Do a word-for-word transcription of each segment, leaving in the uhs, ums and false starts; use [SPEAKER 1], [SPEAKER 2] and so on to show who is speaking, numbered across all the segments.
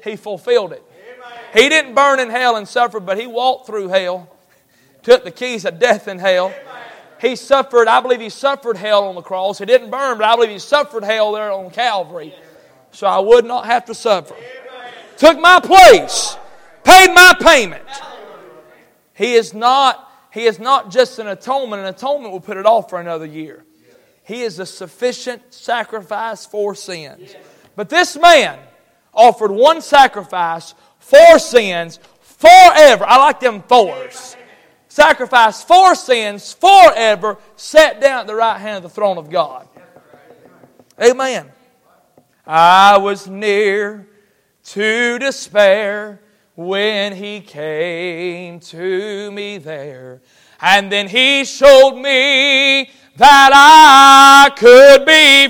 [SPEAKER 1] He fulfilled it. He didn't burn in hell and suffer, but He walked through hell, took the keys of death and hell. He suffered, I believe He suffered hell on the cross. He didn't burn, but I believe He suffered hell there on Calvary. So I would not have to suffer. Took my place. Paid my payment. He is not, He is not just an atonement. An atonement will put it off for another year. He is a sufficient sacrifice for sins. But this man offered one sacrifice for sins forever. I like them fours. Sacrifice for sins forever, sat down at the right hand of the throne of God. Amen. I was near to despair when He came to me there. And then He showed me that I could be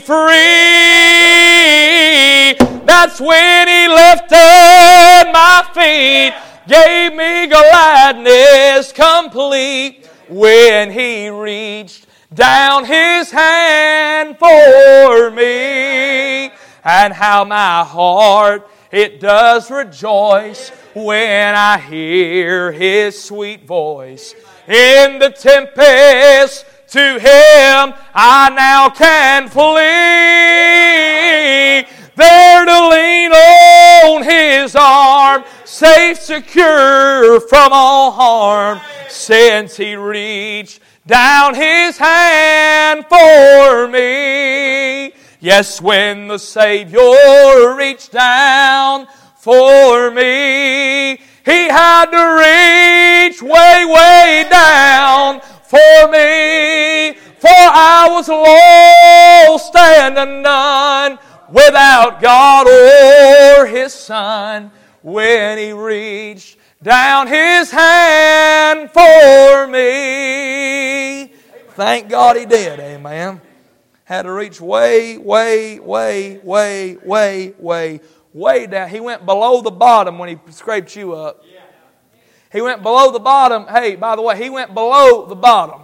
[SPEAKER 1] free. That's when He lifted my feet, gave me gladness complete, when He reached down His hand for me. And how my heart, it does rejoice when I hear His sweet voice. In the tempest, to Him I now can flee. There to lean on His arm, safe, secure from all harm, since He reached down His hand for me. Yes, when the Savior reached down for me, He had to reach way, way down for me. For I was lost and undone, without God or His Son, when He reached down His hand for me. Thank God He did, amen. Had to reach way, way, way, way, way, way, way down. He went below the bottom when He scraped you up. He went below the bottom. Hey, by the way, He went below the bottom.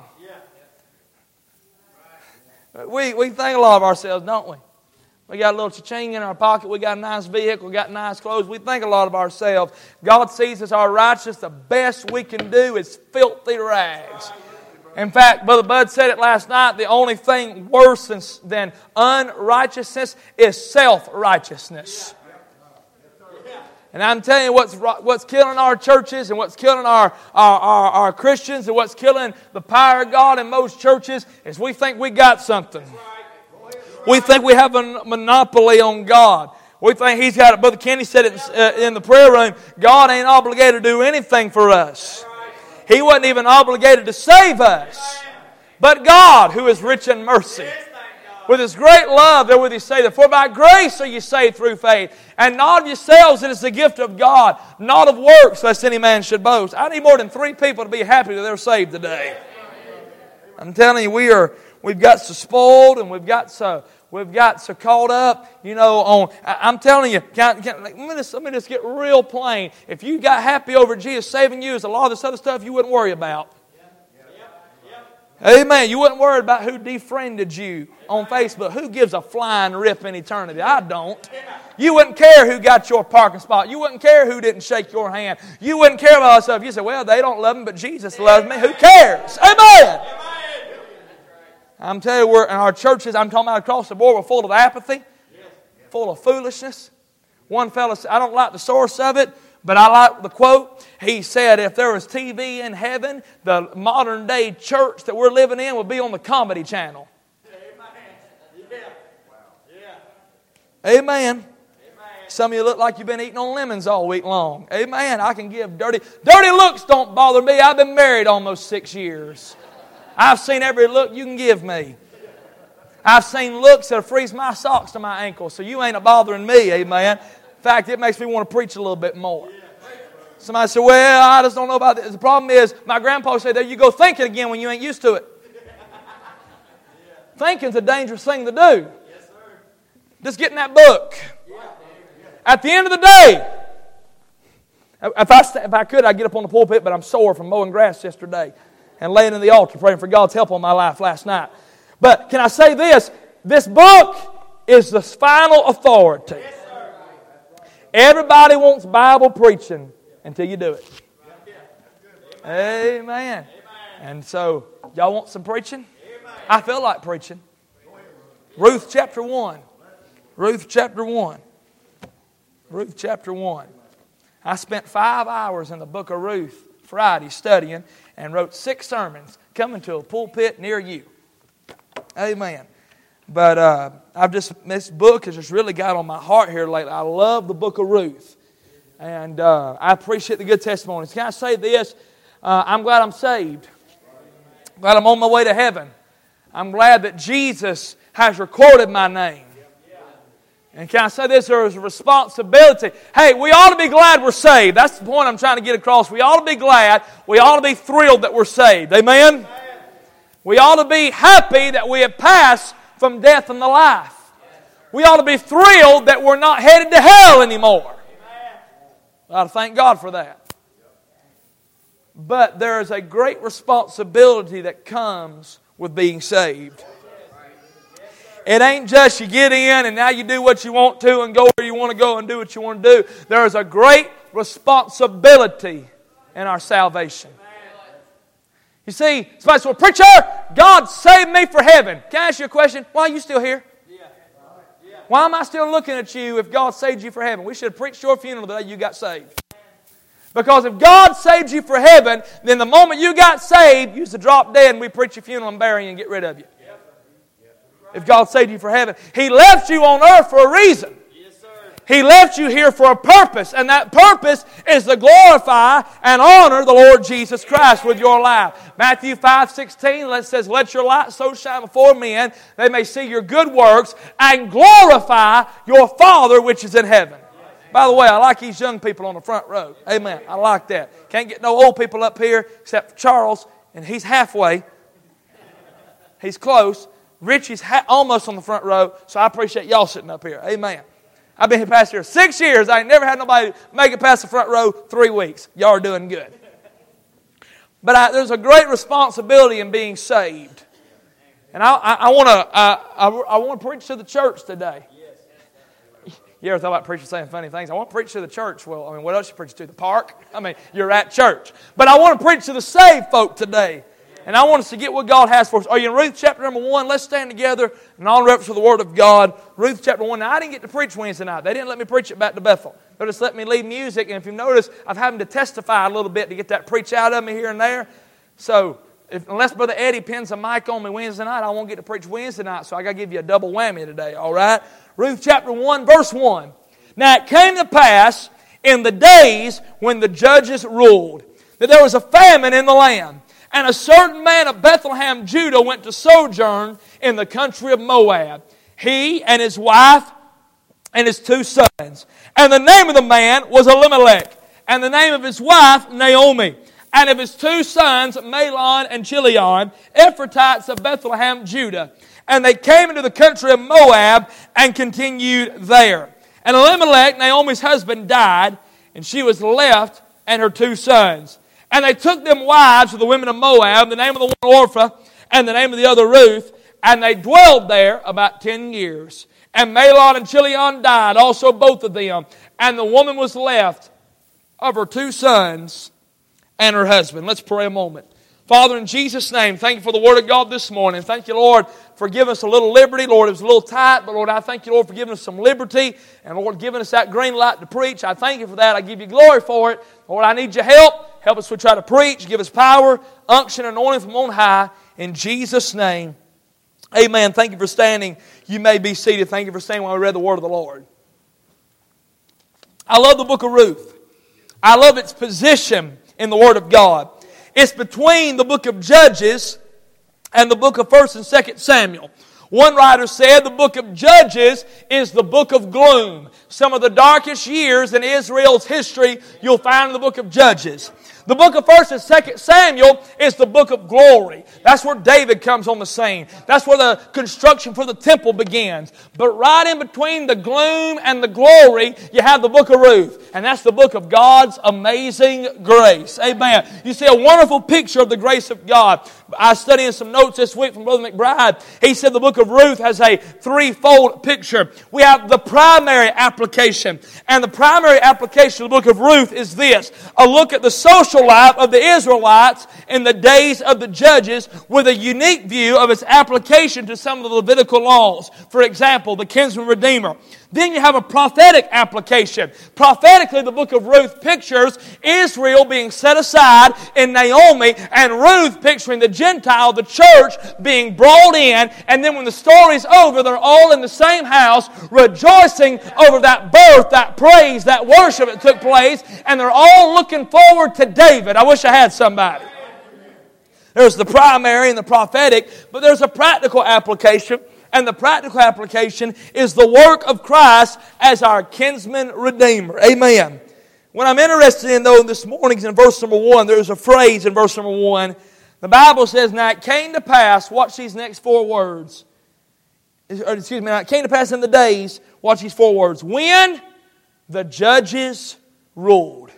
[SPEAKER 1] We, we think a lot of ourselves, don't we? We got a little cha-ching in our pocket. We got a nice vehicle. We got nice clothes. We think a lot of ourselves. God sees us our righteous. The best we can do is filthy rags. In fact, Brother Bud said it last night, the only thing worse than, than unrighteousness is self-righteousness. And I'm telling you what's what's killing our churches and what's killing our, our, our, our Christians and what's killing the power of God in most churches is we think we got something. We think we have a monopoly on God. We think He's got it. Brother Kenny said it uh, in the prayer room, God ain't obligated to do anything for us. He wasn't even obligated to save us. But God, who is rich in mercy, with His great love, therewith He saith, for by grace are you saved through faith, and not of yourselves, it is the gift of God, not of works, lest any man should boast. I need more than three people to be happy that they're saved today. I'm telling you, we are, we've got so spoiled, and we've got so, we've got so caught up, you know, on, I'm telling you, can, can, let, me just, let me just get real plain. If you got happy over Jesus saving you, there's a lot of this other stuff you wouldn't worry about. Amen. You wouldn't worry about who defriended you on Facebook. Who gives a flying rip in eternity? I don't. You wouldn't care who got your parking spot. You wouldn't care who didn't shake your hand. You wouldn't care about all that stuff. You say, well, they don't love me, but Jesus loves me. Who cares? Amen. I'm telling you, we're in our churches, I'm talking about across the board, we're full of apathy, full of foolishness. One fellow said, I don't like the source of it, but I like the quote. He said, if there was T V in heaven, the modern day church that we're living in would be on the Comedy Channel. Amen. Amen. Some of you look like you've been eating on lemons all week long. Amen. I can give dirty, dirty looks don't bother me. I've been married almost six years. I've seen every look you can give me. I've seen looks that'll freeze my socks to my ankles, so you ain't a bothering me, amen. In fact, it makes me want to preach a little bit more. Somebody said, well, I just don't know about this. The problem is, my grandpa said, there you go thinking again when you ain't used to it. Thinking's a dangerous thing to do. Just get in that book. At the end of the day, if I, if I could, I'd get up on the pulpit, but I'm sore from mowing grass yesterday and laying in the altar praying for God's help on my life last night. But can I say this? This book is the final authority. Everybody wants Bible preaching until you do it. Amen. And so, y'all want some preaching? I feel like preaching. Ruth chapter one. Ruth chapter one. Ruth chapter one. I spent five hours in the book of Ruth Friday studying and wrote six sermons coming to a pulpit near you. Amen. But uh, I've just, this book has just really got on my heart here lately. I love the book of Ruth. And uh, I appreciate the good testimonies. Can I say this? Uh, I'm glad I'm saved. Glad I'm on my way to heaven. I'm glad that Jesus has recorded my name. And can I say this? There is a responsibility. Hey, we ought to be glad we're saved. That's the point I'm trying to get across. We ought to be glad. We ought to be thrilled that we're saved. Amen? Amen. We ought to be happy that we have passed from death unto life. We ought to be thrilled that we're not headed to hell anymore. We ought to thank God for that. But there is a great responsibility that comes with being saved. It ain't just you get in and now you do what you want to and go where you want to go and do what you want to do. There is a great responsibility in our salvation. You see, somebody says, well, preacher, God saved me for heaven. Can I ask you a question? Why are you still here? Why am I still looking at you if God saved you for heaven? We should have preached your funeral the day you got saved. Because if God saved you for heaven, then the moment you got saved, you used to drop dead and we preach your funeral and bury you and get rid of you. If God saved you for heaven. He left you on earth for a reason. Yes, sir. He left you here for a purpose. And that purpose is to glorify and honor the Lord Jesus Christ with your life. Matthew five sixteen says, let your light so shine before men, they may see your good works and glorify your Father which is in heaven. By the way, I like these young people on the front row. Amen. I like that. Can't get no old people up here except for Charles, and he's halfway. He's close. Richie's ha- almost on the front row, so I appreciate y'all sitting up here. Amen. I've been here past here six years. I ain't never had nobody make it past the front row three weeks. Y'all are doing good. But I, there's a great responsibility in being saved. And I, I, I want to uh, I, I want to preach to the church today. You ever thought about preaching saying funny things? I want to preach to the church. Well, I mean, what else you preach to? The park? I mean, you're at church. But I want to preach to the saved folk today. And I want us to get what God has for us. Are you in Ruth chapter number one? Let's stand together in honor reverence for the Word of God. Ruth chapter one. Now, I didn't get to preach Wednesday night. They didn't let me preach it back to Bethel. They just let me lead music. And if you notice, I've having to testify a little bit to get that preach out of me here and there. So, if, unless Brother Eddie pins a mic on me Wednesday night, I won't get to preach Wednesday night. So I got to give you a double whammy today, all right? Ruth chapter one, verse one. Now, it came to pass in the days when the judges ruled that there was a famine in the land. And a certain man of Bethlehem, Judah, went to sojourn in the country of Moab. He and his wife and his two sons. And the name of the man was Elimelech. And the name of his wife, Naomi. And of his two sons, Mahlon and Chilion, Ephrathites of Bethlehem, Judah. And they came into the country of Moab and continued there. And Elimelech, Naomi's husband, died, and she was left and her two sons. And they took them wives of the women of Moab, the name of the one Orpah, and the name of the other Ruth, and they dwelled there about ten years. And Mahlon and Chilion died, also both of them. And the woman was left of her two sons and her husband. Let's pray a moment. Father, in Jesus' name, thank you for the Word of God this morning. Thank you, Lord, for giving us a little liberty. Lord, it was a little tight, but Lord, I thank you, Lord, for giving us some liberty. And Lord, giving us that green light to preach. I thank you for that. I give you glory for it. Lord, I need your help. Help us to try to preach. Give us power, unction, and anointing from on high. In Jesus' name, amen. Thank you for standing. You may be seated. Thank you for standing while we read the Word of the Lord. I love the book of Ruth. I love its position in the Word of God. It's between the book of Judges and the book of First and Second Samuel. One writer said the book of Judges is the book of gloom. Some of the darkest years in Israel's history you'll find in the book of Judges. The book of First and Second Samuel is the book of glory. That's where David comes on the scene. That's where the construction for the temple begins. But right in between the gloom and the glory, you have the book of Ruth. And that's the book of God's amazing grace. Amen. You see a wonderful picture of the grace of God. I was studying some notes this week from Brother McBride. He said the book of Ruth has a threefold picture. We have the primary application. And the primary application of the book of Ruth is this: a look at the social life of the Israelites in the days of the judges with a unique view of its application to some of the Levitical laws. For example, the kinsman redeemer. Then you have a prophetic application. Prophetically, the book of Ruth pictures Israel being set aside in Naomi, and Ruth picturing the Gentile, the church, being brought in. And then when the story's over, they're all in the same house, rejoicing over that birth, that praise, that worship that took place. And they're all looking forward to David. I wish I had somebody. There's the primary and the prophetic, but there's a practical application. And the practical application is the work of Christ as our kinsman redeemer. Amen. What I'm interested in, though, this morning is in verse number one. There's a phrase in verse number one. The Bible says, "Now it came to pass," watch these next four words. Or, excuse me, "Now it came to pass in the days," watch these four words, "when the judges ruled."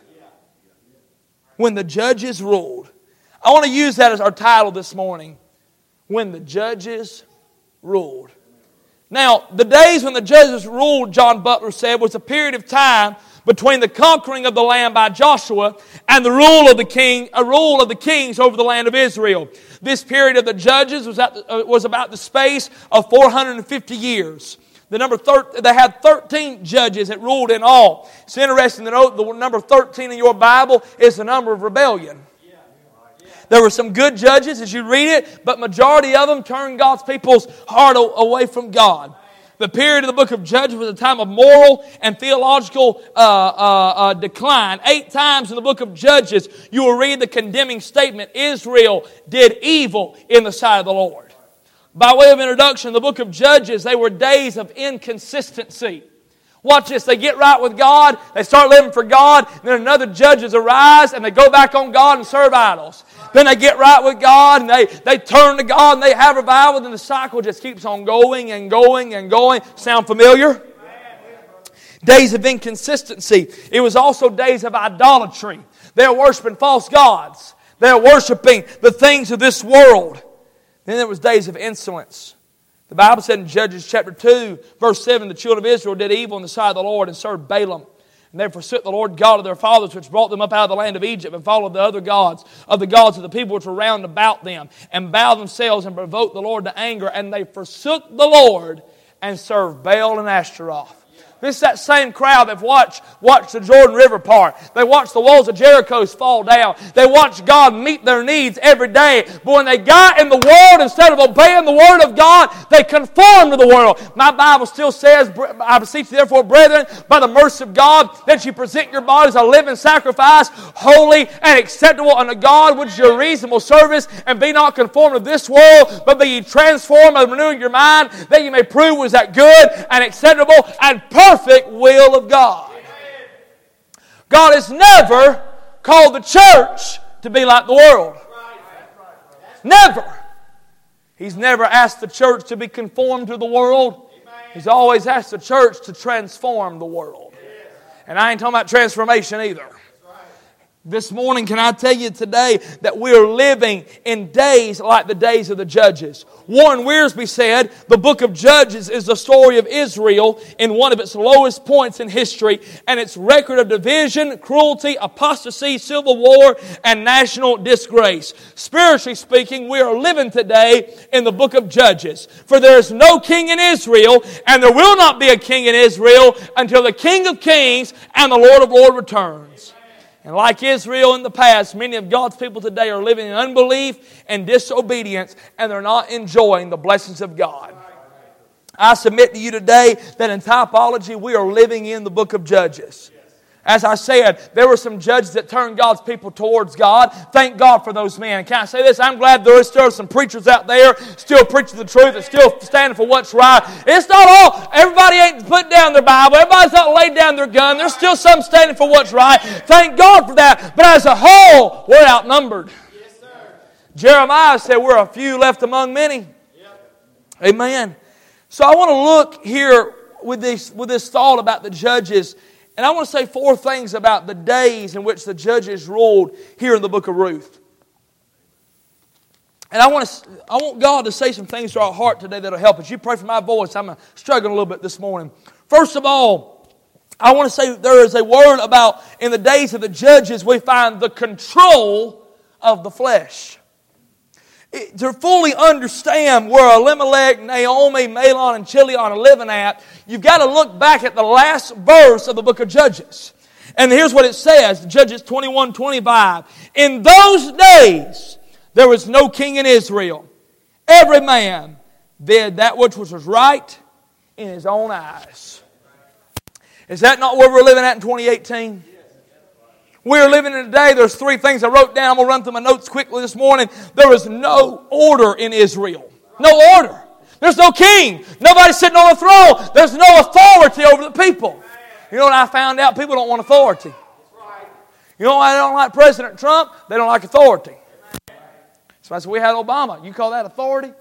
[SPEAKER 1] When the judges ruled. I want to use that as our title this morning. When the judges ruled. Now, the days when the judges ruled, John Butler said, was a period of time between the conquering of the land by Joshua and the rule of the king, a rule of the kings over the land of Israel. This period of the judges was, at the, uh, was about the space of four hundred fifty years. The number thir- they had thirteen judges that ruled in all. It's interesting to note the number thirteen in your Bible is the number of rebellion. There were some good judges as you read it, but majority of them turned God's people's heart away from God. The period of the book of Judges was a time of moral and theological uh, uh, uh, decline. Eight times in the book of Judges, you will read the condemning statement, Israel did evil in the sight of the Lord. By way of introduction, the book of Judges, they were days of inconsistency. Watch this, they get right with God, they start living for God, then another judges arise and they go back on God and serve idols. Then they get right with God and they, they turn to God and they have revival, then the cycle just keeps on going and going and going. Sound familiar? Days of inconsistency. It was also days of idolatry. They were worshiping false gods. They were worshiping the things of this world. Then there was days of insolence. The Bible said in Judges chapter two, verse seven, the children of Israel did evil in the sight of the Lord and served Balaam. And they forsook the Lord God of their fathers, which brought them up out of the land of Egypt, and followed the other gods of the gods of the people which were round about them, and bowed themselves and provoked the Lord to anger. And they forsook the Lord and served Baal and Ashtaroth. This is that same crowd that watched, watched the Jordan River part. They watched the walls of Jericho fall down. They watched God meet their needs every day. But when they got in the world, instead of obeying the Word of God, they conformed to the world. My Bible still says, I beseech you therefore, brethren, by the mercy of God, that you present your bodies a living sacrifice, holy and acceptable unto God, which is your reasonable service, and be not conformed to this world, but be ye transformed by the renewing your mind, that you may prove was that good and acceptable and perfect perfect will of God. God has never called the church to be like the world. Never. He's never asked the church to be conformed to the world. He's always asked the church to transform the world. And I ain't talking about transformation either. This morning, can I tell you today that we are living in days like the days of the judges. Warren Wiersbe said, the book of Judges is the story of Israel in one of its lowest points in history, and its record of division, cruelty, apostasy, civil war, and national disgrace. Spiritually speaking, we are living today in the book of Judges. For there is no king in Israel, and there will not be a king in Israel until the King of Kings and the Lord of Lords returns. And like Israel in the past, many of God's people today are living in unbelief and disobedience, and they're not enjoying the blessings of God. I submit to you today that in typology we are living in the book of Judges. As I said, there were some judges that turned God's people towards God. Thank God for those men. And can I say this? I'm glad there is still some preachers out there still preaching the truth and still standing for what's right. It's not all. Everybody ain't put down their Bible. Everybody's not laid down their gun. There's still some standing for what's right. Thank God for that. But as a whole, we're outnumbered.
[SPEAKER 2] Yes, sir.
[SPEAKER 1] Jeremiah said we're a few left among many.
[SPEAKER 2] Yep.
[SPEAKER 1] Amen. So I want to look here with this, with this thought about the judges. And I want to say four things about the days in which the judges ruled here in the book of Ruth. And I want to, I want God to say some things to our heart today that will help us. You pray for my voice. I'm struggling a little bit this morning. First of all, I want to say there is a word about in the days of the judges we find the control of the flesh. It, to fully understand where Elimelech, Naomi, Mahlon, and Chilion are living at, you've got to look back at the last verse of the book of Judges. And here's what it says, Judges twenty-one twenty-five. In those days, there was no king in Israel. Every man did that which was right in his own eyes. Is that not where we're living at in twenty eighteen? We're living in a day, there's three things I wrote down. I'm going to run through my notes quickly this morning. There is no order in Israel. No order. There's no king. Nobody sitting on a throne. There's no authority over the people. You know what I found out? People don't want authority. You know why they don't like President Trump? They don't like authority. So I said, we had Obama. You call that authority?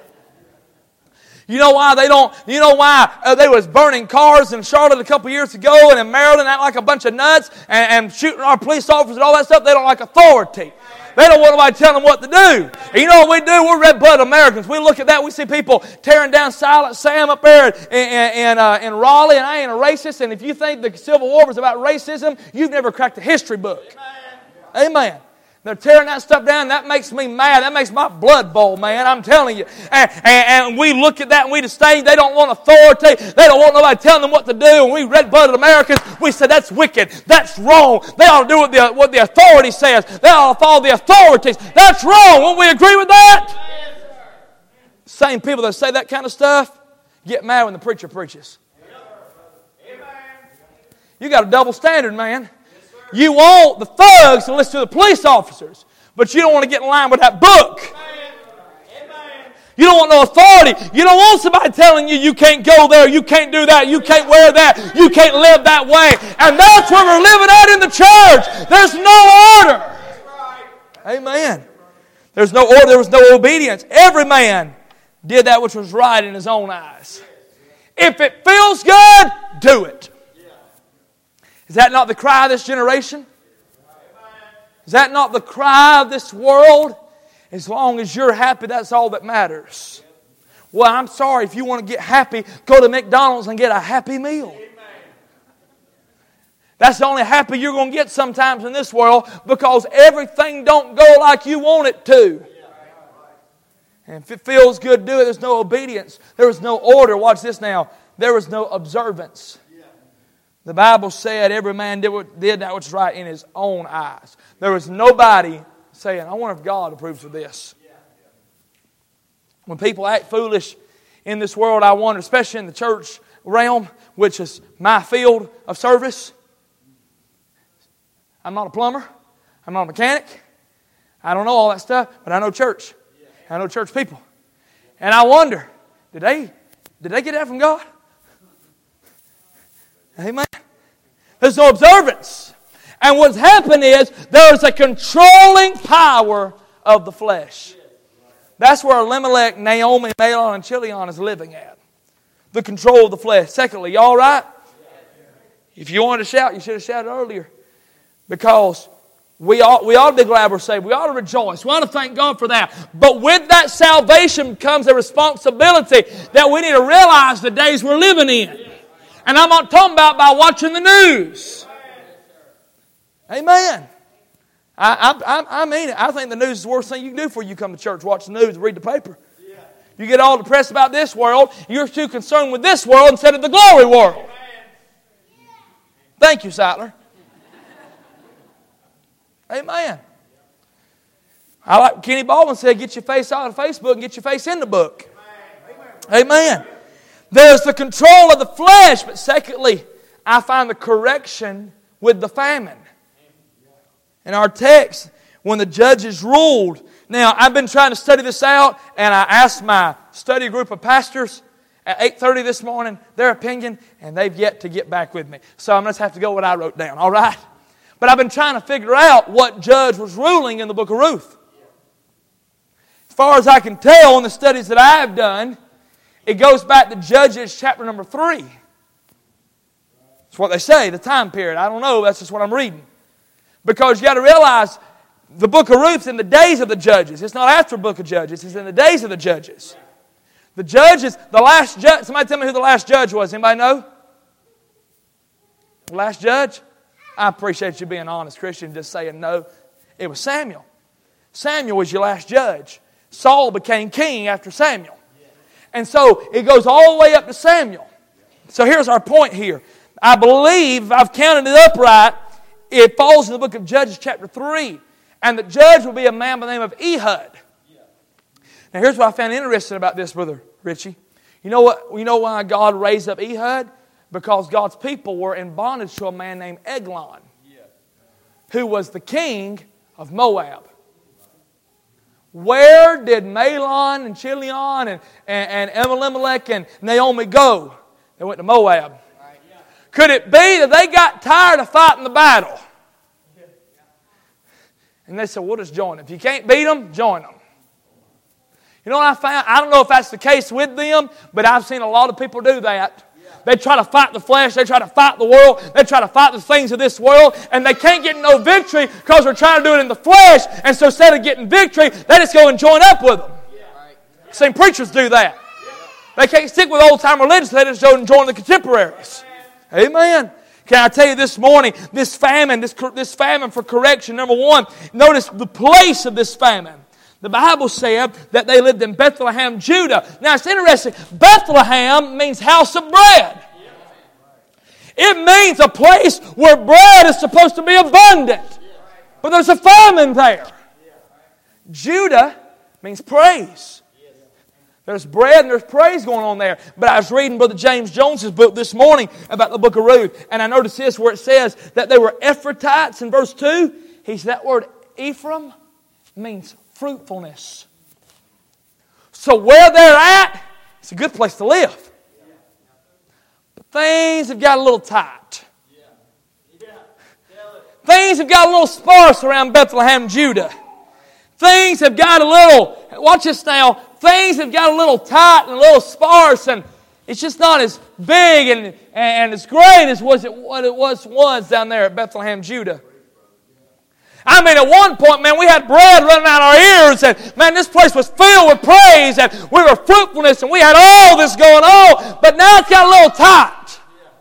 [SPEAKER 1] You know why they don't, you know why uh, they was burning cars in Charlotte a couple years ago and in Maryland act like a bunch of nuts and, and shooting our police officers and all that stuff? They don't like authority. They don't want nobody telling them what to do. And you know what we do? We're red-blooded Americans. We look at that, we see people tearing down Silent Sam up there in, in, in, uh, in Raleigh, and I ain't a racist, and if you think the Civil War was about racism, you've never cracked a history book. Amen. Amen. They're tearing that stuff down. That makes me mad. That makes my blood boil, man. I'm telling you. And, and, and we look at that and we disdain. They don't want authority. They don't want nobody telling them what to do. And we red-blooded Americans, we say that's wicked. That's wrong. They ought to do what the, what the authority says. They ought to follow the authorities. That's wrong. Won't we agree with that? Same people that say that kind of stuff get mad when the preacher preaches. You got a double standard, man. You want the thugs to listen to the police officers, but you don't want to get in line with that book. You don't want no authority. You don't want somebody telling you you can't go there, you can't do that, you can't wear that, you can't live that way. And that's where we're living at in the church. There's no order. Amen. There's no order, there was no obedience. Every man did that which was right in his own eyes. If it feels good, do it. Is that not the cry of this generation? Is that not the cry of this world? As long as you're happy, that's all that matters. Well, I'm sorry, if you want to get happy, go to McDonald's and get a Happy Meal. That's the only happy you're going to get sometimes in this world, because everything don't go like you want it to. And if it feels good, do it. There's no obedience. There is no order. Watch this now. There is no observance. The Bible said every man did, what, did that which was right in his own eyes. There was nobody saying, I wonder if God approves of this. When people act foolish in this world, I wonder, especially in the church realm, which is my field of service. I'm not a plumber. I'm not a mechanic. I don't know all that stuff, but I know church. I know church people. And I wonder, did they, did they get that from God? Amen. There's no observance. And what's happened is there's a controlling power of the flesh. That's where Elimelech, Naomi, Mahlon, and Chilion is living at. The control of the flesh. Secondly, y'all right? If you wanted to shout, you should have shouted earlier. Because we ought, we ought to be glad we're saved. We ought to rejoice. We ought to thank God for that. But with that salvation comes a responsibility that we need to realize the days we're living in. And I'm not talking about by watching the news. Amen. I, I, I mean it. I think the news is the worst thing you can do before you come to church. Watch the news, read the paper. You get all depressed about this world. You're too concerned with this world instead of the glory world. Thank you, Sattler. Amen. I like Kenny Baldwin said, get your face out of Facebook and get your face in the book. Amen. There's the control of the flesh, but secondly, I find the correction with the famine. In our text, when the judges ruled. Now, I've been trying to study this out, and I asked my study group of pastors at eight thirty this morning their opinion, and they've yet to get back with me. So I'm going to have to go with what I wrote down, all right? But I've been trying to figure out what judge was ruling in the book of Ruth. As far as I can tell in the studies that I have done, it goes back to Judges chapter number three. That's what they say, the time period. I don't know, that's just what I'm reading. Because you got to realize, the book of Ruth's in the days of the judges. It's not after the book of Judges, it's in the days of the judges. The judges, the last judge, somebody tell me who the last judge was. Anybody know? The last judge? I appreciate you being honest, Christian, just saying no. It was Samuel. Samuel was your last judge. Saul became king after Samuel. And so it goes all the way up to Samuel. So here's our point here. I believe, if I've counted it up right, it falls in the book of Judges chapter three. And the judge will be a man by the name of Ehud. Now here's what I found interesting about this, Brother Richie. You know what? You know why God raised up Ehud? Because God's people were in bondage to a man named Eglon, who was the king of Moab. Where did Mahlon and Chilion and, and, and Elimelech and Naomi go? They went to Moab. Could it be that they got tired of fighting the battle? And they said, we'll just join them. If you can't beat them, join them. You know what I found? I don't know if that's the case with them, but I've seen a lot of people do that. They try to fight the flesh. They try to fight the world. They try to fight the things of this world. And they can't get no victory because they're trying to do it in the flesh. And so instead of getting victory, they just go and join up with them. Same preachers do that. They can't stick with old-time religion, so they just go and join the contemporaries. Amen. Can I tell you this morning, this famine, this, this famine for correction, number one, notice the place of this famine. The Bible said that they lived in Bethlehem, Judah. Now it's interesting. Bethlehem means house of bread. It means a place where bread is supposed to be abundant. But there's a famine there. Judah means praise. There's bread and there's praise going on there. But I was reading Brother James Jones's book this morning about the book of Ruth. And I noticed this where it says that they were Ephrathites in verse two. He said that word Ephraim means fruitfulness. So where they're at, it's a good place to live. But things have got a little tight. Things have got a little sparse around Bethlehem, Judah. Things have got a little, watch this now, things have got a little tight and a little sparse, and it's just not as big and, and as great as was it, what it was once down there at Bethlehem, Judah. I mean, at one point, man, we had bread running out our ears, and man, this place was filled with praise, and we were fruitfulness, and we had all this going on, but now it's got a little tight.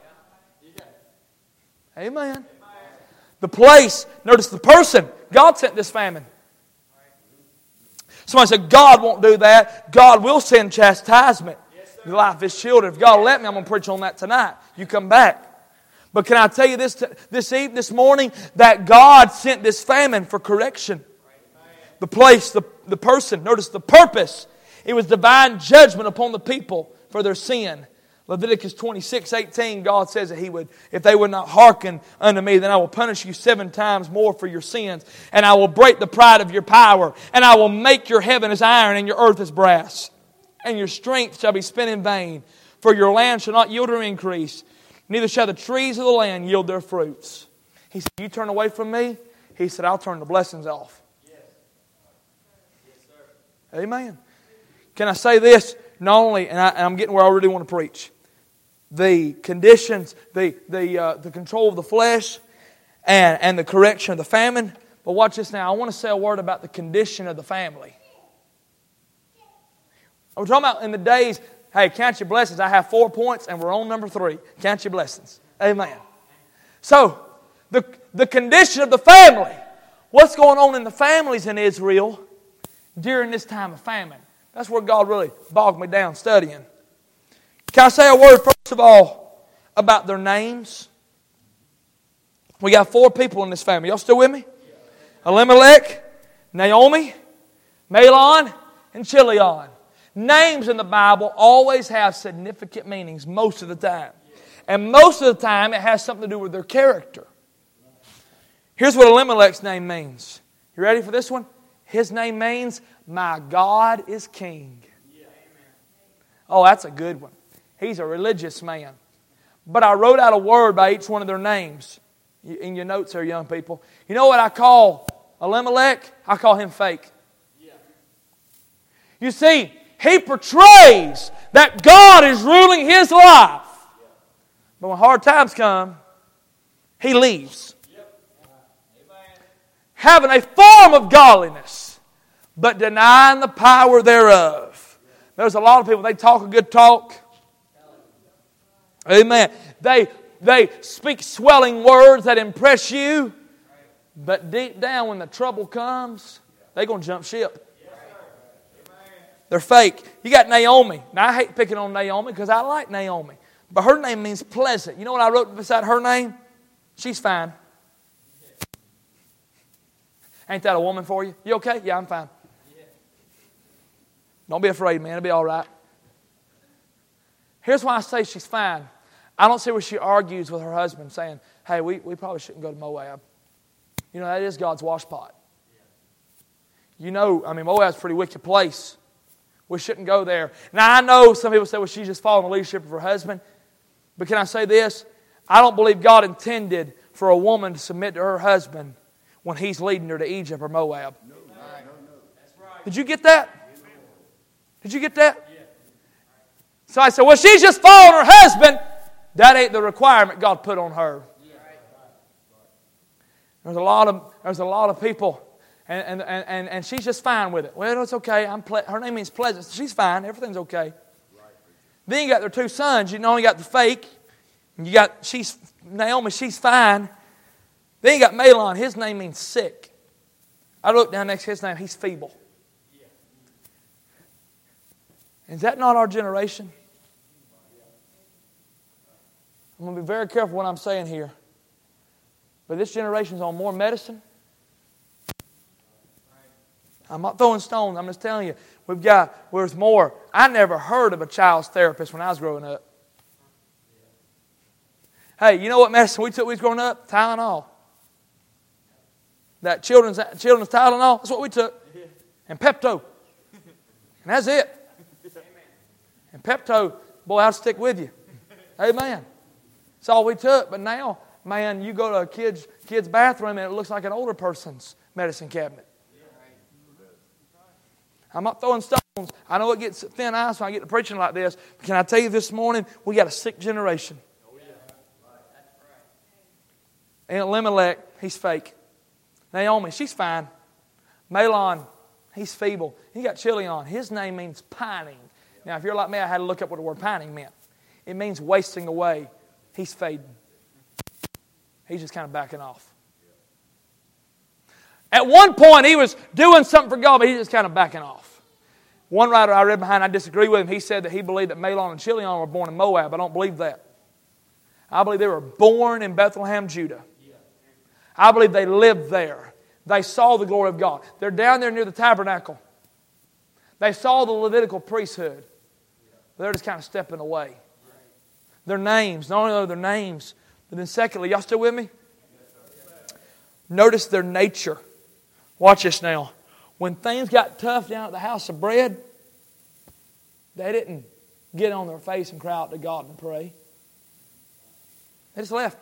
[SPEAKER 1] Amen. The place, notice the person. God sent this famine. Somebody said, God won't do that. God will send chastisement in the life of His children. If God will let me, I'm going to preach on that tonight. You come back. But can I tell you this this evening, this morning, that God sent this famine for correction. The place, the, the person, notice the purpose. It was divine judgment upon the people for their sin. Leviticus twenty-six eighteen, God says that He would, if they would not hearken unto me, then I will punish you seven times more for your sins. And I will break the pride of your power. And I will make your heaven as iron and your earth as brass. And your strength shall be spent in vain. For your land shall not yield her increase. Neither shall the trees of the land yield their fruits. He said, you turn away from me? He said, I'll turn the blessings off. Yes. Yes, sir. Amen. Can I say this? Not only, and, I, and I'm getting where I really want to preach, the conditions, the the uh, the control of the flesh, and, and the correction of the famine. But watch this now. I want to say a word about the condition of the family. I'm talking about in the days, hey, count your blessings. I have four points and we're on number three. Count your blessings. Amen. So, the, the condition of the family. What's going on in the families in Israel during this time of famine? That's where God really bogged me down studying. Can I say a word first of all about their names? We got four people in this family. Y'all still with me? Elimelech, Naomi, Mahlon, and Chilion. Names in the Bible always have significant meanings most of the time. And most of the time it has something to do with their character. Here's what Elimelech's name means. You ready for this one? His name means, my God is King. Oh, that's a good one. He's a religious man. But I wrote out a word by each one of their names in your notes here, young people. You know what I call Elimelech? I call him fake. You see, he portrays that God is ruling his life. But when hard times come, he leaves. Having a form of godliness, but denying the power thereof. There's a lot of people, they talk a good talk. Amen. They, they speak swelling words that impress you. But deep down when the trouble comes, they're going to jump ship. They're fake. You got Naomi. Now I hate picking on Naomi because I like Naomi. But her name means pleasant. You know what I wrote beside her name? She's fine. Ain't that a woman for you? You okay? Yeah, I'm fine. Don't be afraid, man. It'll be all right. Here's why I say she's fine. I don't see where she argues with her husband saying, hey, we, we probably shouldn't go to Moab. You know, that is God's washpot. You know, I mean, Moab's a pretty wicked place. We shouldn't go there. Now, I know some people say, well, she's just following the leadership of her husband. But can I say this? I don't believe God intended for a woman to submit to her husband when he's leading her to Egypt or Moab. No, no, no. Did you get that? Did you get that? So I said, well, she's just following her husband. That ain't the requirement God put on her. There's a lot of, there's a lot of people, and, and, and, and she's just fine with it. Well, it's okay. I'm ple- her name means pleasant. She's fine. Everything's okay. Then you got their two sons. You know, you got the fake. You got, she's, Naomi, she's fine. Then you got Mahlon. His name means sick. I look down next to his name. He's feeble. Is that not our generation? I'm going to be very careful what I'm saying here. But this generation's on more medicine. I'm not throwing stones. I'm just telling you. We've got, there's more. I never heard of a child's therapist when I was growing up. Hey, you know what medicine we took when we was growing up? Tylenol. That children's, children's Tylenol, that's what we took. And Pepto. And that's it. And Pepto, boy, I'll stick with you. Amen. That's all we took. But now, man, you go to a kid's, kid's bathroom and it looks like an older person's medicine cabinet. I'm not throwing stones. I know it gets thin ice when I get to preaching like this. But can I tell you this morning, we got a sick generation. And Elimelech, he's fake. Naomi, she's fine. Mahlon, he's feeble. He got Chilion. His name means pining. Now, if you're like me, I had to look up what the word pining meant. It means wasting away. He's fading. He's just kind of backing off. At one point, he was doing something for God, but he's just kind of backing off. One writer I read behind, I disagree with him. He said that he believed that Mahlon and Chilion were born in Moab. I don't believe that. I believe they were born in Bethlehem, Judah. I believe they lived there. They saw the glory of God. They're down there near the tabernacle. They saw the Levitical priesthood. They're just kind of stepping away. Their names, not only are their names, but then secondly, y'all still with me? Notice their nature. Watch this now. When things got tough down at the house of bread, they didn't get on their face and cry out to God and pray. They just left.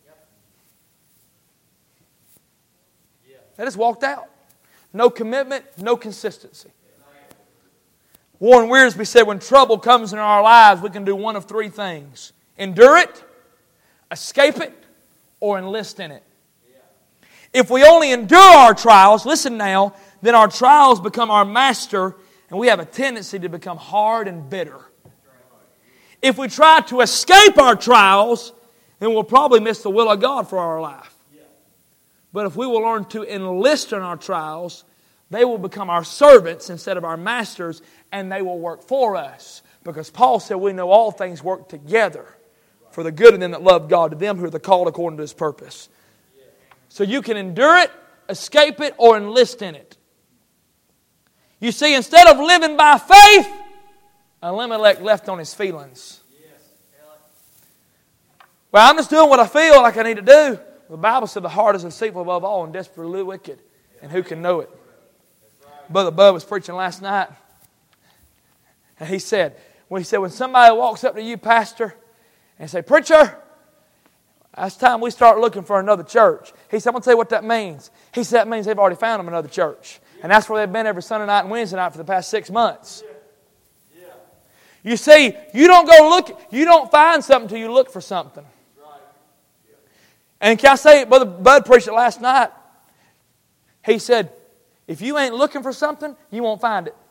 [SPEAKER 1] They just walked out. No commitment, no consistency. Warren Wiersbe said when trouble comes in our lives, we can do one of three things. Endure it, escape it, or enlist in it. If we only endure our trials, listen now, then our trials become our master and we have a tendency to become hard and bitter. If we try to escape our trials, then we'll probably miss the will of God for our life. But if we will learn to enlist in our trials, they will become our servants instead of our masters, and they will work for us. Because Paul said we know all things work together for the good of them that love God, to them who are the called according to His purpose. So you can endure it, escape it, or enlist in it. You see, instead of living by faith, Elimelech left on his feelings. Well, I'm just doing what I feel like I need to do. The Bible said the heart is deceitful above all and desperately wicked. And who can know it? Brother Bud was preaching last night. And he said, when he said, when somebody walks up to you, pastor, and say, preacher, it's time we start looking for another church. He said, I'm going to tell you what that means. He said, that means they've already found them another church. And that's where they've been every Sunday night and Wednesday night for the past six months. You see, you don't go look, you don't find something until you look for something. And can I say, Brother Bud preached it last night. He said, if you ain't looking for something, you won't find it.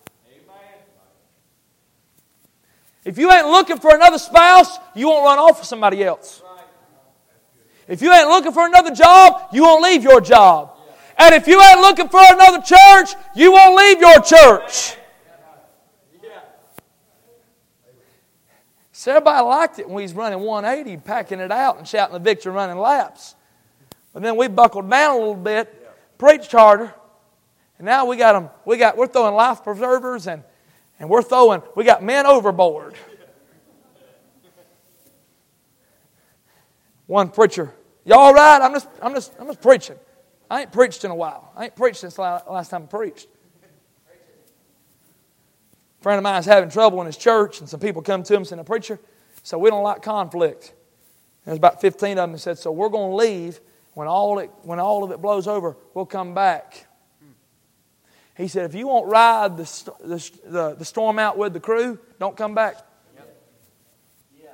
[SPEAKER 1] If you ain't looking for another spouse, you won't run off with somebody else. If you ain't looking for another job, you won't leave your job. And if you ain't looking for another church, you won't leave your church. So everybody liked it when we was running one eighty, packing it out and shouting the victory, running laps. But then we buckled down a little bit, preached harder, and now we got them. We got we're throwing life preservers and and we're throwing. We got men overboard. One preacher, y'all all right? I'm just I'm just I'm just preaching. I ain't preached in a while. I ain't preached since the last time I preached. A friend of mine is having trouble in his church, and some people come to him and say, preacher, so we don't like conflict. And there's about fifteen of them that said, so we're going to leave. When all, it, when all of it blows over, we'll come back. He said, if you won't ride the, the, the, the storm out with the crew, don't come back. Yep. Yeah.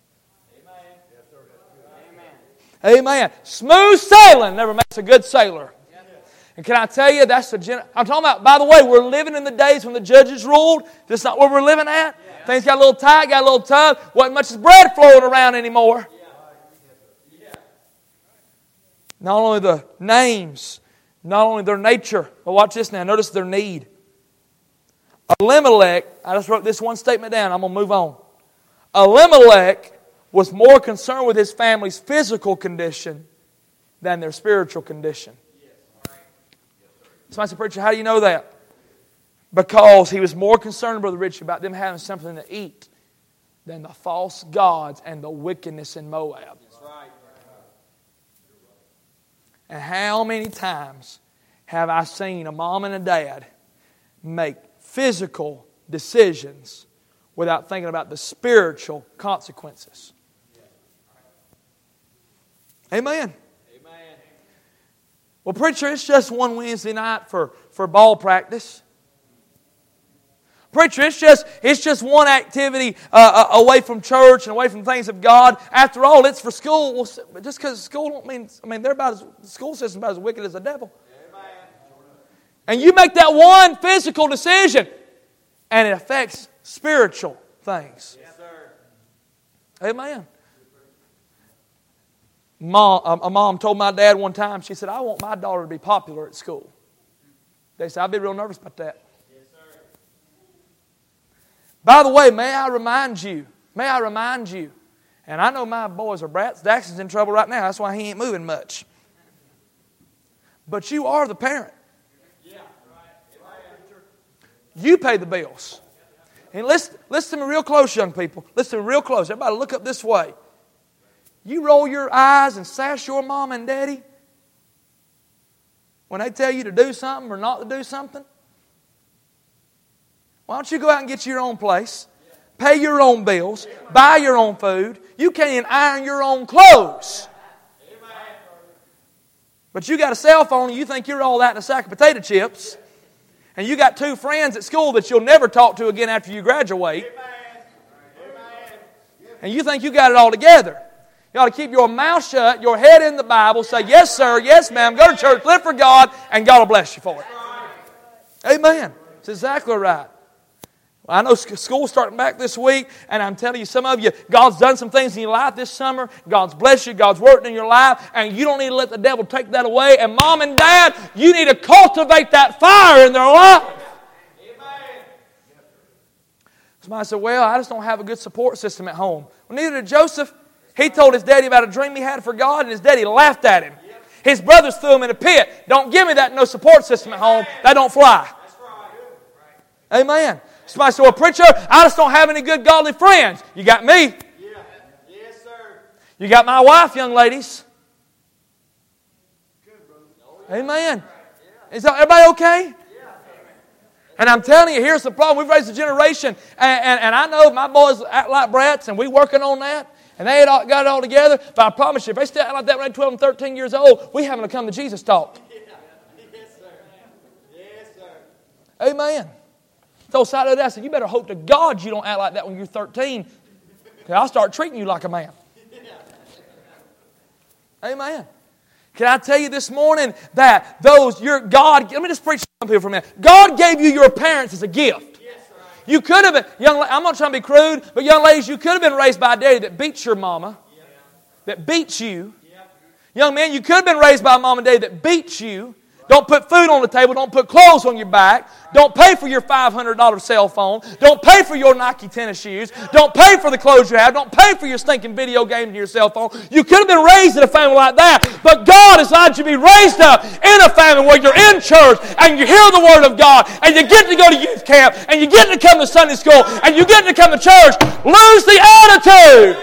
[SPEAKER 1] Amen. Amen. Amen. Smooth sailing never makes a good sailor. And can I tell you, that's the gen- I'm talking about, by the way, we're living in the days when the judges ruled. That's not where we're living at. Yeah. Things got a little tight, got a little tough. Wasn't much bread flowing around anymore. Yeah. Yeah. Not only the names, not only their nature, but watch this now. Notice their need. Elimelech, I just wrote this one statement down. I'm going to move on. Elimelech was more concerned with his family's physical condition than their spiritual condition. Somebody said, preacher, how do you know that? Because he was more concerned, Brother Richie, about them having something to eat than the false gods and the wickedness in Moab. That's right. And how many times have I seen a mom and a dad make physical decisions without thinking about the spiritual consequences? Amen. Well, preacher, it's just one Wednesday night for, for ball practice. Preacher, it's just it's just one activity uh, away from church and away from things of God. After all, it's for school. Well, just because school don't mean I mean they're about as the school system about as wicked as the devil. Amen. And you make that one physical decision, and it affects spiritual things. Yes, sir. Amen. Mom, a mom told my dad one time, she said, I want my daughter to be popular at school. They said, I'd be real nervous about that. Yes, sir. By the way, may I remind you, may I remind you, and I know my boys are brats. Daxton's in trouble right now. That's why he ain't moving much. But you are the parent. Yeah. You pay the bills. And listen, listen to me real close, young people. Listen to me real close. Everybody look up this way. You roll your eyes and sass your mom and daddy when they tell you to do something or not to do something? Why don't you go out and get your own place, pay your own bills, buy your own food? You can't even iron your own clothes. But you got a cell phone and you think you're all that in a sack of potato chips. And you got two friends at school that you'll never talk to again after you graduate. And you think you got it all together. You ought to keep your mouth shut, your head in the Bible, say, yes, sir, yes, ma'am, go to church, live for God, and God will bless you for it. Amen. It's exactly right. Well, I know school's starting back this week, and I'm telling you, some of you, God's done some things in your life this summer. God's blessed you. God's worked in your life, and you don't need to let the devil take that away. And mom and dad, you need to cultivate that fire in their life. Somebody said, well, I just don't have a good support system at home. Well, neither did Joseph. He told his daddy about a dream he had for God, and his daddy laughed at him. His brothers threw him in a pit. Don't give me that no support system at home. That don't fly. Amen. Somebody said, well, preacher, I just don't have any good godly friends. You got me. Yes, sir. You got my wife, young ladies. Amen. Is everybody okay? And I'm telling you, here's the problem. We've raised a generation, and, and, and I know my boys act like brats, and we're working on that, and they ain't all, got it all together. But I promise you, if they still act like that when they're twelve and thirteen years old, we haven't come to Jesus talk.
[SPEAKER 2] Yes, sir. Yes, sir.
[SPEAKER 1] Amen. So side of that, I said, you better hope to God you don't act like that when you're thirteen, because I'll start treating you like a man. Amen. Can I tell you this morning that those, your God, let me just preach to some people for a minute. God gave you your parents as a gift.
[SPEAKER 2] Yes, sir.
[SPEAKER 1] You could have been, young, I'm not trying to be crude, but young ladies, you could have been raised by a daddy that beats your mama,
[SPEAKER 2] Yep.
[SPEAKER 1] that beats you.
[SPEAKER 2] Yep.
[SPEAKER 1] Young man, you could have been raised by a mom and daddy that beats you. Don't put food on the table. Don't put clothes on your back. Don't pay for your five hundred dollars cell phone. Don't pay for your Nike tennis shoes. Don't pay for the clothes you have. Don't pay for your stinking video games and your cell phone. You could have been raised in a family like that, but God has allowed you to be raised up in a family where you're in church and you hear the Word of God and you get to go to youth camp and you get to come to Sunday school and you get to come to church. Lose the attitude.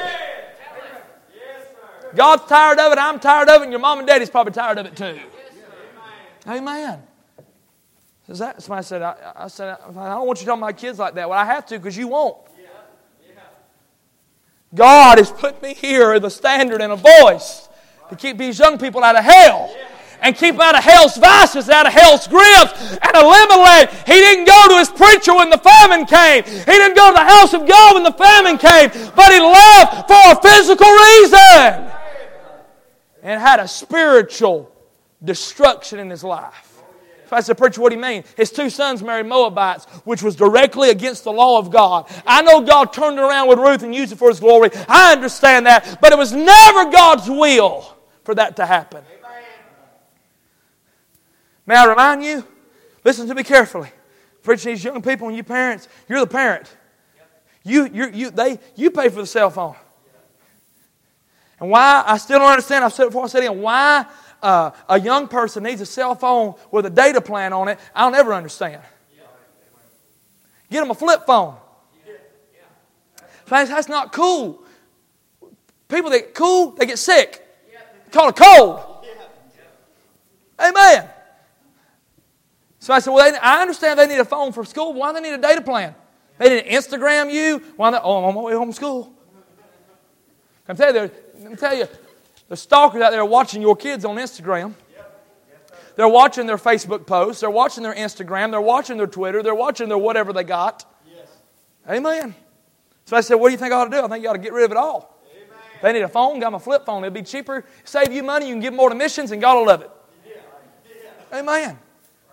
[SPEAKER 1] God's tired of it. I'm tired of it. And your mom and daddy's probably tired of it too. Amen. Is that, somebody said, I, I said, I don't want you to tell my kids like that. Well, I have to because you won't.
[SPEAKER 2] Yeah. Yeah.
[SPEAKER 1] God has put me here as a standard and a voice to keep these young people out of hell.
[SPEAKER 2] Yeah.
[SPEAKER 1] And keep them out of hell's vices, out of hell's grips. And Elimelech, he didn't go to his preacher when the famine came. He didn't go to the house of God when the famine came. But he left for a physical reason. And had a spiritual destruction in his life. So I said, preacher, what do you mean? His two sons married Moabites, which was directly against the law of God. I know God turned it around with Ruth and used it for His glory. I understand that. But it was never God's will for that to happen. May I remind you? Listen to me carefully. Preaching these young people and you parents, you're the parent. You, you, you, they, you pay for the cell phone. And why? I still don't understand. I've said it before. I said it again. Why uh, a young person needs a cell phone with a data plan on it, I'll never understand. Get them a flip phone. That's not cool. People that get cool, they get sick. It's called a cold. Amen. So I said, well, they, I understand they need a phone for school. Why do they need a data plan? They need to Instagram you. Why they, oh, I'm on my way home from school. I'm telling you, let me tell you, the stalkers out there are watching your kids on Instagram. They're watching their Facebook posts. They're watching their Instagram. They're watching their Twitter. They're watching their whatever they got.
[SPEAKER 2] Yes.
[SPEAKER 1] Amen. So I said, what do you think I ought to do? I think you ought to get rid of it all.
[SPEAKER 2] Amen.
[SPEAKER 1] They need a phone, got them a flip phone. It'll be cheaper, save you money. You can give more to missions, and God will love it.
[SPEAKER 2] Yeah. Yeah.
[SPEAKER 1] Amen.
[SPEAKER 2] Right.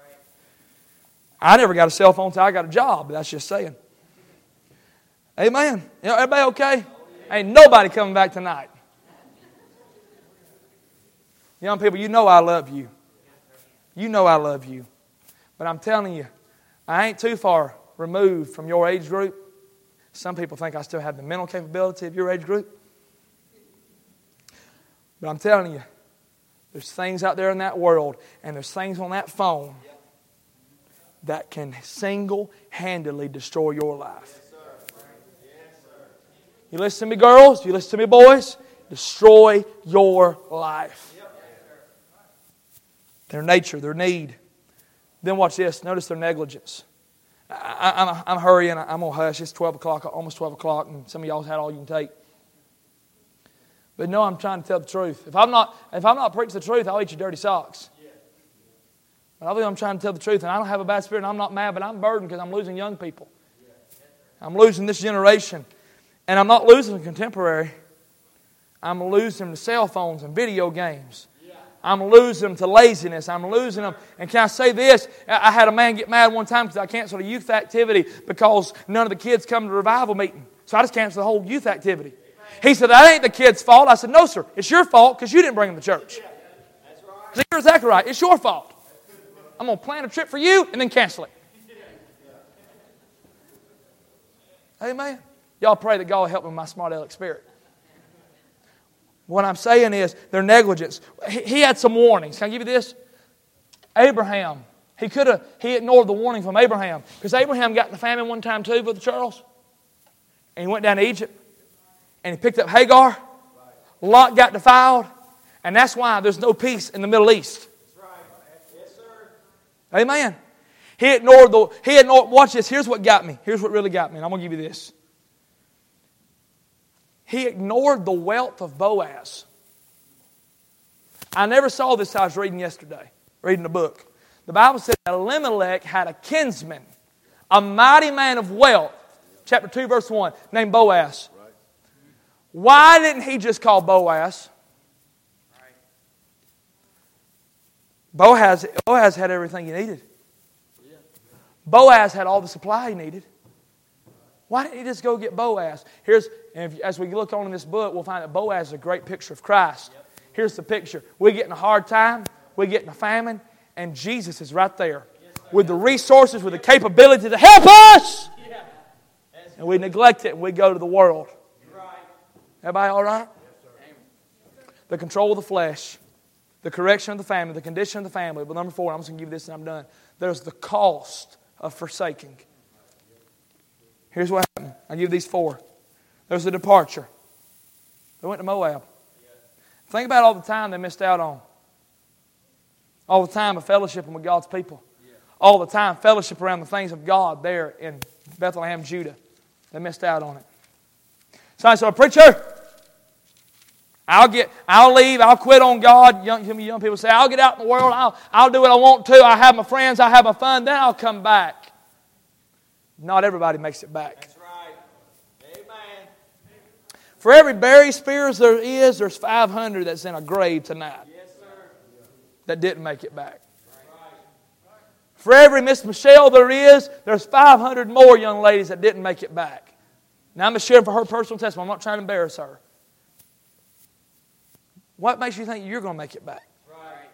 [SPEAKER 1] I never got a cell phone until I got a job. That's just saying. Amen. You know, everybody okay? Ain't nobody coming back tonight. Young people, you know I love you. You know I love you. But I'm telling you, I ain't too far removed from your age group. Some people think I still have the mental capability of your age group. But I'm telling you, there's things out there in that world, and there's things on that phone that can single-handedly destroy your life. You listen to me, girls. You listen to me, boys. Destroy your life. Their nature, their need. Then watch this. Notice their negligence. I, I, I'm, I'm hurrying. I'm going to hush. It's twelve o'clock, almost twelve o'clock, and some of y'all had all you can take. But no, I'm trying to tell the truth. If I'm not, if I'm not preaching the truth, I'll eat your dirty socks. But I believe I'm trying to tell the truth, and I don't have a bad spirit, and I'm not mad, but I'm burdened because I'm losing young people. I'm losing this generation. And I'm not losing them contemporary. I'm losing them to cell phones and video games. I'm losing them to laziness. I'm losing them. And can I say this? I had a man get mad one time because I canceled a youth activity because none of the kids come to the revival meeting. So I just canceled the whole youth activity. He said, that ain't the kids' fault. I said, no, sir. It's your fault because you didn't bring them to church. So you're exactly right. It's your fault. I'm going to plan a trip for you and then cancel it. Amen. Y'all pray that God will help me with my smart aleck spirit. What I'm saying is their negligence. He, he had some warnings. Can I give you this? Abraham. He could have. He ignored the warning from Abraham because Abraham got in the famine one time too, Brother Charles. And he went down to Egypt and he picked up Hagar. Lot got defiled, and that's why there's no peace in the Middle East. Amen. He ignored the, he ignored, watch this, here's what got me. Here's what really got me, and I'm going to give you this. He ignored the wealth of Boaz. I never saw this till I was reading yesterday, reading the book. The Bible said that Elimelech had a kinsman, a mighty man of wealth, chapter two, verse one, named Boaz. Why didn't he just call Boaz? Boaz, Boaz had everything he needed. Boaz had all the supply he needed. Why didn't he just go get Boaz? Here's, and if, as we look on in this book, we'll find that Boaz is a great picture of Christ. Here's the picture. We get in a hard time, we get in a famine, and Jesus is right there with the resources, with the capability to help us. And we neglect it and we go to the world. Everybody all right? The control of the flesh, the correction of the family, the condition of the family. But number four, I'm just going to give you this and I'm done. There's the cost of forsaking. Here's what happened. I'll give you these four. There's the departure. They went to Moab. Think about all the time they missed out on. All the time of fellowshipping with God's people. All the time fellowship around the things of God there in Bethlehem, Judah. They missed out on it. So I said, preacher, I'll get, I'll leave, I'll quit on God. Young, young people say, I'll get out in the world, I'll, I'll do what I want to, I'll have my friends, I'll have my fun, then I'll come back. Not everybody makes it back.
[SPEAKER 2] That's right. Amen.
[SPEAKER 1] For every Barry Spears there is, there's five hundred that's in a grave tonight.
[SPEAKER 2] Yes, sir.
[SPEAKER 1] That didn't make it back. For every Miss Michelle there is, there's five hundred more young ladies that didn't make it back. Now I'm just sharing for her personal testimony. I'm not trying to embarrass her. What makes you think you're going to make it back?
[SPEAKER 2] Right.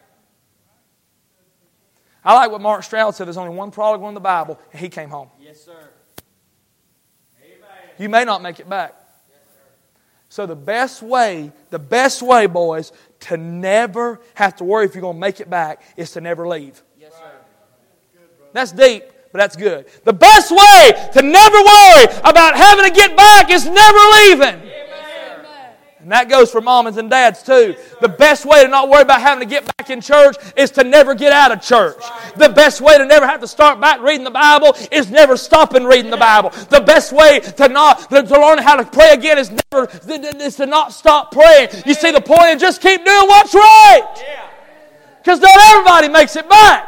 [SPEAKER 1] I like what Mark Stroud said. There's only one prodigal in the Bible, and he came home.
[SPEAKER 2] Yes, sir. Amen.
[SPEAKER 1] You may not make it back. Yes, sir. So the best way, the best way, boys, to never have to worry if you're going to make it back is to never leave.
[SPEAKER 2] Yes, sir.
[SPEAKER 1] That's deep, but that's good. The best way to never worry about having to get back is never leaving. And that goes for mamas and dads too. The best way to not worry about having to get back in church is to never get out of church. The best way to never have to start back reading the Bible is never stopping reading the Bible. The best way to not to learn how to pray again is never is to not stop praying. You see the point? And just keep doing what's right. Because not everybody makes it back.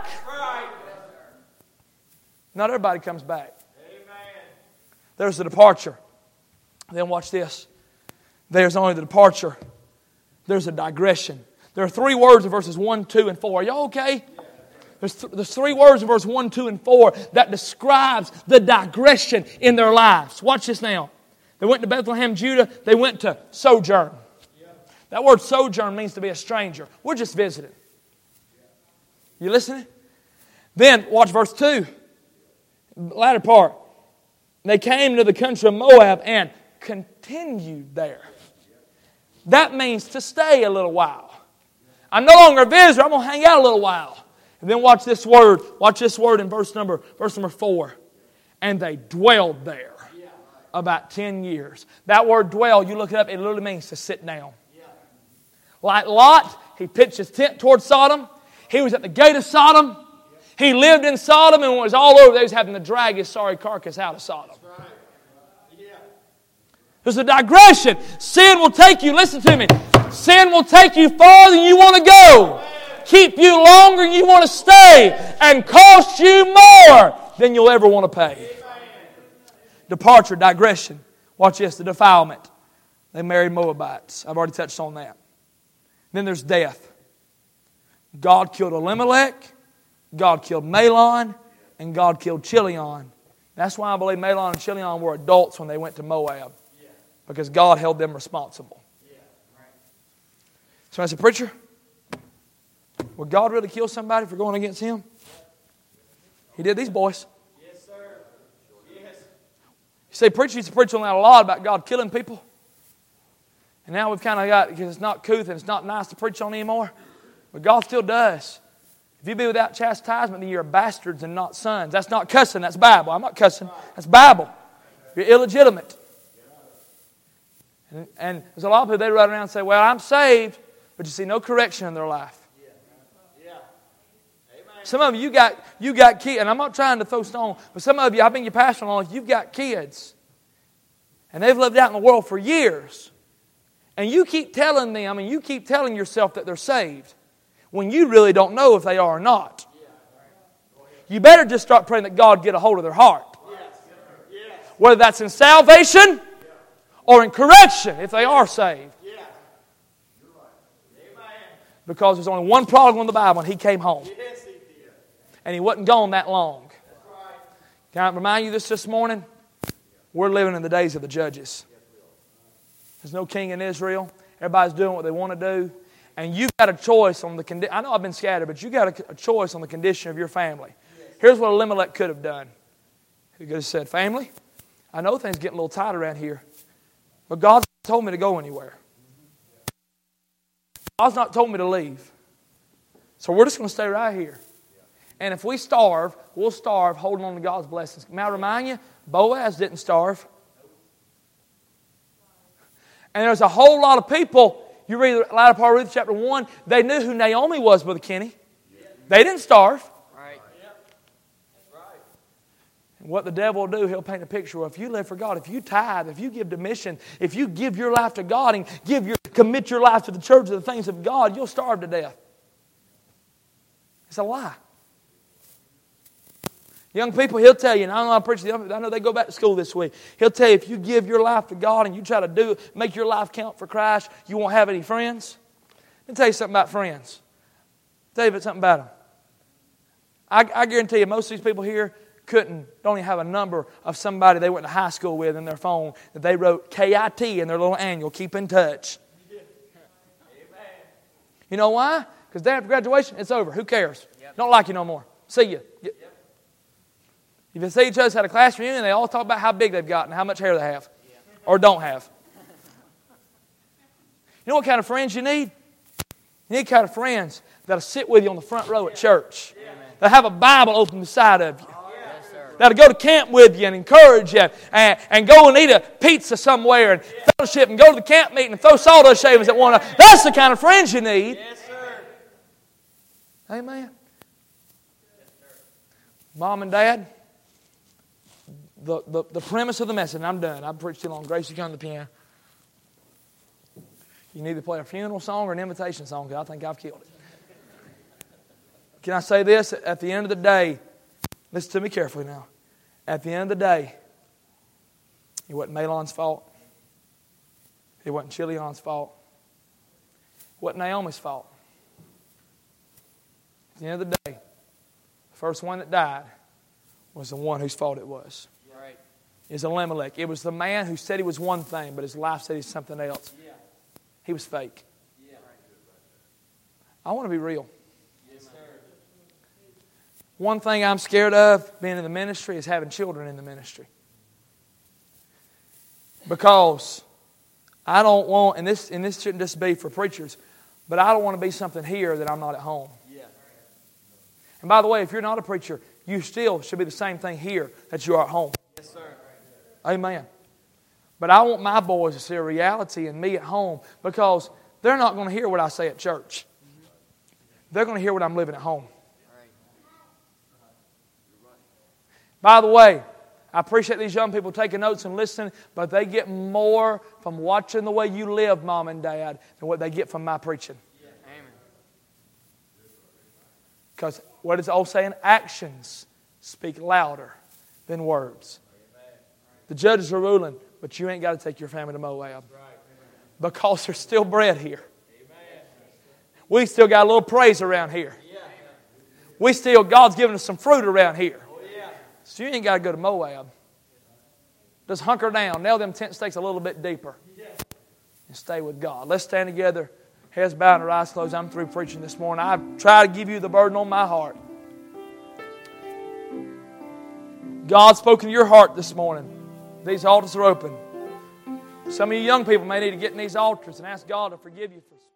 [SPEAKER 1] Not everybody comes back. There's the departure. Then watch this. There's only the departure. There's a digression. There are three words in verses one, two, and four. Are y'all okay? There's, th- there's three words in verse one, two, and four that describes the digression in their lives. Watch this now. They went to Bethlehem, Judah. They went to sojourn. That word sojourn means to be a stranger. We're just visiting. You listening? Then, watch verse two. Latter part. They came to the country of Moab and continued there. That means to stay a little while. I'm no longer a visitor. I'm going to hang out a little while. And then watch this word. Watch this word in verse number, verse number four. And they dwelled there about ten years. That word dwell, you look it up, it literally means to sit down. Like Lot, he pitched his tent towards Sodom. He was at the gate of Sodom. He lived in Sodom, and when it was all over, they was having to drag his sorry carcass out of Sodom. There's a digression. Sin will take you, listen to me, sin will take you farther than you want to go, keep you longer than you want to stay, and cost you more than you'll ever want to pay. Departure, digression. Watch this, the defilement. They married Moabites. I've already touched on that. Then there's death. God killed Elimelech, God killed Mahlon, and God killed Chilion. That's why I believe Mahlon and Chilion were adults when they went to Moab. Because God held them responsible. So I said, preacher, would God really kill somebody for going against Him? He did these boys.
[SPEAKER 2] Yes, sir. Yes.
[SPEAKER 1] You say, preacher used to preach on that a lot about God killing people. And now we've kind of got, because it's not couth and it's not nice to preach on anymore. But God still does. If you be without chastisement, then you're bastards and not sons. That's not cussing, that's Bible. I'm not cussing, that's Bible. You're illegitimate. And, and there's a lot of people, they run around and say, well, I'm saved, but you see no correction in their life.
[SPEAKER 2] Yeah. Amen.
[SPEAKER 1] Some of you, you got, you got kids, and I'm not trying to throw stone, but some of you, I've been your pastor long, you've got kids. And they've lived out in the world for years. And you keep telling them, and you keep telling yourself that they're saved, when you really don't know if they are or not. You better just start praying that God get a hold of their heart. Whether that's in salvation or in correction, if they are saved. Because there's only one prodigal in the Bible, and he came home. And he wasn't gone that long. Can I remind you this this morning? We're living in the days of the judges. There's no king in Israel. Everybody's doing what they want to do. And you've got a choice on the condition. I know I've been scattered, but you've got a, a choice on the condition of your family. Here's what Elimelech could have done. He could have said, family, I know things getting a little tight around here, but God's not told me to go anywhere. God's not told me to leave. So we're just going to stay right here. And if we starve, we'll starve holding on to God's blessings. May I remind you, Boaz didn't starve. And there's a whole lot of people, you read the latter part of Ruth chapter one, they knew who Naomi was, Brother Kenny. They didn't starve.
[SPEAKER 2] Right.
[SPEAKER 1] And what the devil will do, he'll paint a picture of if you live for God, if you tithe, if you give to mission, if you give your life to God and give your commit your life to the church, to the things of God, you'll starve to death. It's a lie. Young people, he'll tell you, and I know I'm preaching, I know they go back to school this week. He'll tell you if you give your life to God and you try to do make your life count for Christ, you won't have any friends. Let me tell you something about friends. I'll tell you something about them. I, I guarantee you, most of these people here couldn't, don't even have a number of somebody they went to high school with in their phone that they wrote K I T in their little annual, keep in touch.
[SPEAKER 2] Amen.
[SPEAKER 1] You know why? Because day after graduation, it's over. Who cares? Yep. Don't like you no more. See you. Yep. If you see each other's at a class reunion, they all talk about how big they've got and how much hair they have. Yeah. Or don't have. You know what kind of friends you need? You need kind of friends that'll sit with you on the front row at church. Yeah. That'll have a Bible open beside of you.
[SPEAKER 2] Yes, sir.
[SPEAKER 1] That'll go to camp with you and encourage you and, and go and eat a pizza somewhere and yeah. fellowship and go to the camp meeting and throw sawdust shavings at one another. That's the kind of friends you need.
[SPEAKER 2] Yes, sir.
[SPEAKER 1] Amen. Yes, sir. Mom and Dad, the, the, the premise of the message, and I'm done. I've preached too long. Grace, you come to the piano. You can either play a funeral song or an invitation song, because I think I've killed it. Can I say this? At the end of the day, listen to me carefully now. At the end of the day, it wasn't Mahlon's fault. It wasn't Chilion's fault. It wasn't Naomi's fault. At the end of the day, the first one that died was the one whose fault it was.
[SPEAKER 2] Right.
[SPEAKER 1] It was Elimelech. It was the man who said he was one thing, but his life said he's something else.
[SPEAKER 2] Yeah.
[SPEAKER 1] He was fake.
[SPEAKER 2] Yeah.
[SPEAKER 1] I want to be real.
[SPEAKER 2] Yes, sir.
[SPEAKER 1] One thing I'm scared of being in the ministry is having children in the ministry. Because I don't want, and this and this shouldn't just be for preachers, but I don't want to be something here that I'm not at home.
[SPEAKER 2] Yeah.
[SPEAKER 1] And by the way, if you're not a preacher, you still should be the same thing here that you are at home.
[SPEAKER 2] Yes, sir.
[SPEAKER 1] Amen. But I want my boys to see a reality in me at home, because they're not going to hear what I say at church. They're going to hear what I'm living at home. By the way, I appreciate these young people taking notes and listening, but they get more from watching the way you live, Mom and Dad, than what they get from my preaching. Because what is the old saying? Actions speak louder than words. The judges are ruling, but you ain't got to take your family to Moab. Because there's still bread here. We still got a little praise around here. We still, God's giving us some fruit around here. So you ain't got to go to Moab. Just hunker down. Nail them tent stakes a little bit deeper. And stay with God. Let's stand together. Heads bowed and our eyes closed. I'm through preaching this morning. I've tried to give you the burden on my heart. God spoke in your heart this morning. These altars are open. Some of you young people may need to get in these altars and ask God to forgive you for